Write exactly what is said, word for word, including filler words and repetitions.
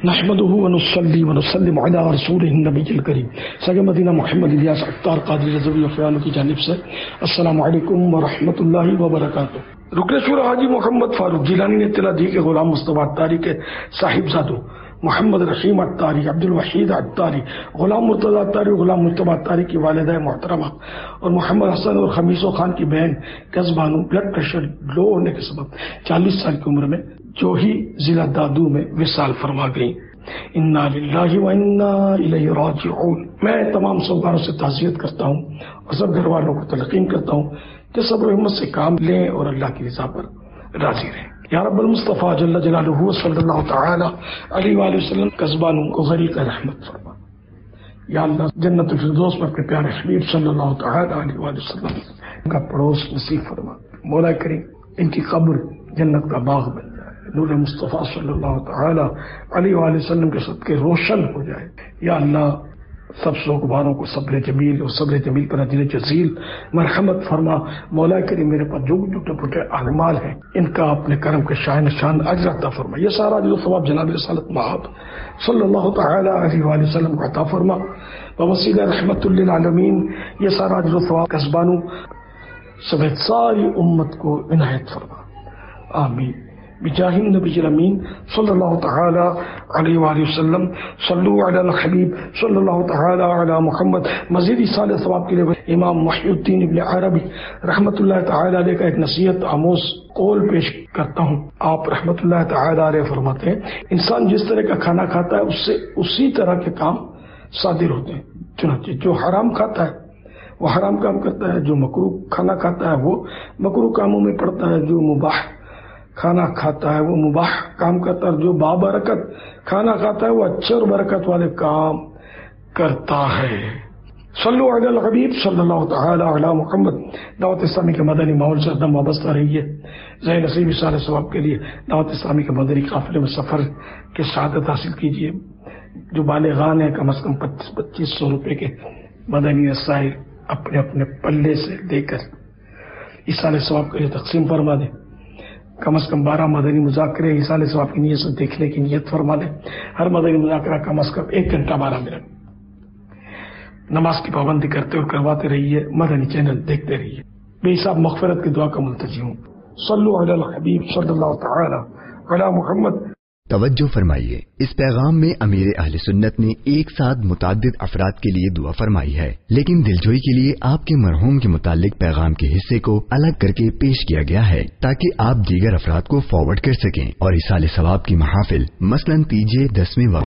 نحمده ونصلي ونسلم على رسوله النبي الكريم سگ مدینہ محمد الیاس عطار قادری رضوی فیانو کی جانب سے السلام علیکم ورحمۃ اللہ وبرکاتہ۔ رکن شورا حاجی محمد فاروق جیلانی نے اطلاع دی کہ غلام مصطفیٰ عطاری کے صاحبزادوں محمد رحیم عطاری، عبد الوحید عطاری، غلام مرتضی عطاری اور غلام مصطفیٰ عطاری کی والدہ محترمہ اور محمد حسن اور خمیسو خان کی بہن کسبانو بلڈ پریشر لو ہونے کے سبب چالیس سال کی عمر میں جو ہی ضلع دادو میں وصال فرما گئی۔ انا للہ و انا الیہ راجعون۔ میں تمام سوگواروں سے تعزیت کرتا ہوں اور سب گھر والوں کو تلقین کرتا ہوں کہ صبر و ہمت سے کام لیں اور اللہ کی رضا پر راضی رہیں۔ یا رب المصطفیٰ جل جلالہ صلی اللہ تعالی علیہ وآلہ وسلم قصبانوں کو غریق رحمت فرما۔ یا اللہ جنت الفردوس میں اپنے پیارے حبیب صلی اللہ تعالی علیہ وآلہ وسلم کا پڑوس نصیب فرما۔ مولا کریم ان کی قبر جنت کا باغ بن جائے، نور مصطفیٰ صلی اللہ تعالی علیہ وآلہ وسلم کے صدقے روشن ہو جائے۔ یا اللہ سب سوگواروں کو صبر جمیل اور صبر جمیل پر اجر جزیل مرحمت فرما۔ مولا کریم میرے پاس جو ٹوٹے پھوٹے اعمال ہیں ان کا اپنے کرم کے شان شان اجر عطا فرما۔ یہ سارا جو ثواب جناب رسالت مآب صلی اللہ تعالی علیہ وآلہ وسلم کو عطا فرما بوسیلہ رحمت للعالمین۔ یہ سارا جو ثواب قصبانوں سمیت ساری امت کو عنایت فرما، آمین بجاہ النبی الامین صلی اللہ تعالی علیہ وآلہ وسلم۔ صلو علی الحبیب صلی اللہ تعالی علی محمد۔ مزید اصال ثواب کے لیے امام محی الدین ابن عربی رحمۃ اللہ تعالی علیہ کا ایک نصیحت آموز قول پیش کرتا ہوں۔ آپ رحمۃ اللہ تعالی علیہ فرماتے ہیں انسان جس طرح کا کھانا کھاتا ہے اس سے اسی طرح کے کام صادر ہوتے ہیں۔ چنانچہ جو حرام کھاتا ہے وہ حرام کام کرتا ہے، جو مکروہ کھانا کھاتا ہے وہ مکروہ کاموں میں پڑتا ہے، جو مباح کھانا کھاتا ہے وہ مباح کام کرتا ہے، جو بابرکت کھانا کھاتا ہے وہ اچھے اور برکت والے کام کرتا ہے۔ صلو علی الحبیب صلی اللہ تعالی علی محمد۔ دعوت اسلامی کے مدنی ماحول سے ایک دم وابستہ رہیے۔ ذہن نصیب اصال ثواب کے لیے دعوت اسلامی کے مدنی قافلے میں سفر کے سعادت حاصل کیجیے۔ جو بالغان ہیں کم از کم پچیس پچیس سو روپے کے مدنی رسائل اپنے اپنے پلے سے دے کر اصال ثواب کے لیے تقسیم فرما دیں۔ کم از کم بارہ مدنی مذاکرے اصال ثواب کی نیت سے دیکھنے کی نیت فرما دیں۔ ہر مدنی مذاکرہ کم از کم ایک گھنٹہ بارہ منٹ۔ نماز کی پابندی کرتے اور کرواتے رہیے، مدنی چینل دیکھتے رہیے۔ بے حساب مغفرت کی دعا کا ملتجی ہوں۔ صلو علی الحبیب صلی اللہ تعالی علی محمد۔ توجہ فرمائیے، اس پیغام میں امیر اہل سنت نے ایک ساتھ متعدد افراد کے لیے دعا فرمائی ہے، لیکن دلجوئی کے لیے آپ کے مرحوم کے متعلق پیغام کے حصے کو الگ کر کے پیش کیا گیا ہے تاکہ آپ دیگر افراد کو فارورڈ کر سکیں اور اصال ثواب کی محافل مثلاً تیجے دسویں